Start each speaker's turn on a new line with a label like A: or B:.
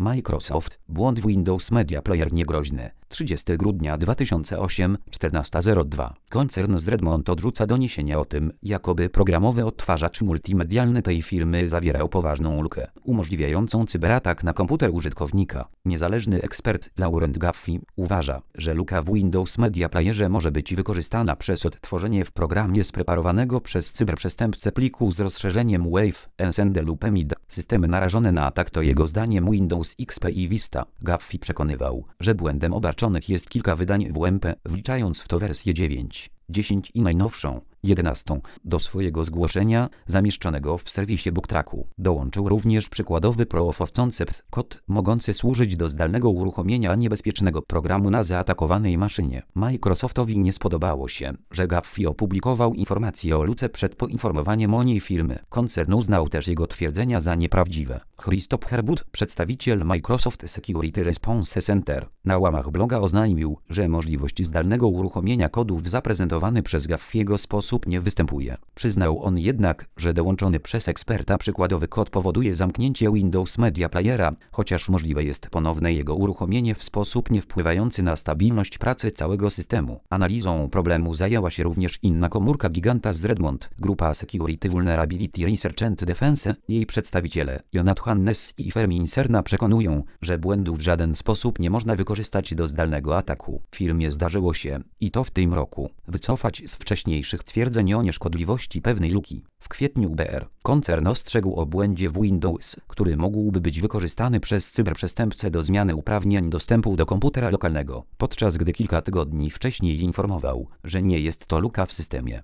A: Microsoft, błąd w Windows Media Player niegroźny. 30 grudnia 2008, 14:02. Koncern z Redmond odrzuca doniesienia o tym, jakoby programowy odtwarzacz multimedialny tej firmy zawierał poważną lukę, umożliwiającą cyberatak na komputer użytkownika. Niezależny ekspert Laurent Gaffy uważa, że luka w Windows Media Playerze może być wykorzystana przez odtworzenie w programie spreparowanego przez cyberprzestępcę pliku z rozszerzeniem Wave, Encende lub Emid. Systemy narażone na atak to jego zdaniem Windows XP i Vista. Gaffy przekonywał, że błędem obarczonych jest kilka wydań WMP, wliczając w to wersję 9, 10 i najnowszą, 11, do swojego zgłoszenia, zamieszczonego w serwisie BookTracku. Dołączył również przykładowy Proof of Concept kod, mogący służyć do zdalnego uruchomienia niebezpiecznego programu na zaatakowanej maszynie. Microsoftowi nie spodobało się, że Gaffy opublikował informacje o luce przed poinformowaniem o niej firmy. Koncern uznał też jego twierdzenia za nieprawdziwe. Christoph Herbut, przedstawiciel Microsoft Security Response Center, na łamach bloga oznajmił, że możliwość zdalnego uruchomienia kodów zaprezentowany przez Gaffy'ego sposób nie występuje. Przyznał on jednak, że dołączony przez eksperta przykładowy kod powoduje zamknięcie Windows Media Playera, chociaż możliwe jest ponowne jego uruchomienie w sposób nie wpływający na stabilność pracy całego systemu. Analizą problemu zajęła się również inna komórka giganta z Redmond, grupa Security Vulnerability Research and Defense. Jej przedstawiciele, Jonathan Hannes i Fermin Serna, przekonują, że błędu w żaden sposób nie można wykorzystać do zdalnego ataku. Firmie zdarzyło się, i to w tym roku, wycofać z wcześniejszych twierdzeń o nieszkodliwości pewnej luki. W kwietniu BR koncern ostrzegł o błędzie w Windows, który mógłby być wykorzystany przez cyberprzestępcę do zmiany uprawnień dostępu do komputera lokalnego, podczas gdy kilka tygodni wcześniej informował, że nie jest to luka w systemie.